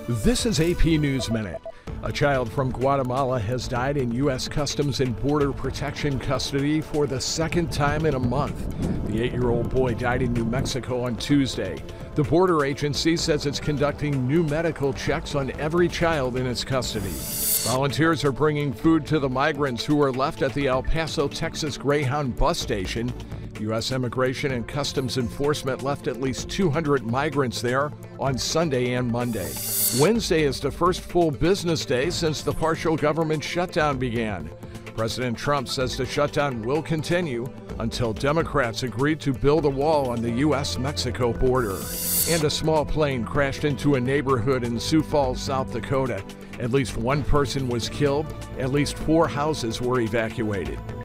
This is AP News Minute. A child from Guatemala has died in U.S. Customs and Border Protection custody for the second time in a month. The 8-year-old boy died in New Mexico on Tuesday. The border agency says it's conducting new medical checks on every child in its custody. Volunteers are bringing food to the migrants who are left at the El Paso, Texas Greyhound bus station. U.S. Immigration and Customs Enforcement left at least 200 migrants there on Sunday and Monday. Wednesday is the first full business day since the partial government shutdown began. President Trump says the shutdown will continue until Democrats agree to build a wall on the U.S.-Mexico border. And a small plane crashed into a neighborhood in Sioux Falls, South Dakota. At least one person was killed. At least 4 houses were evacuated.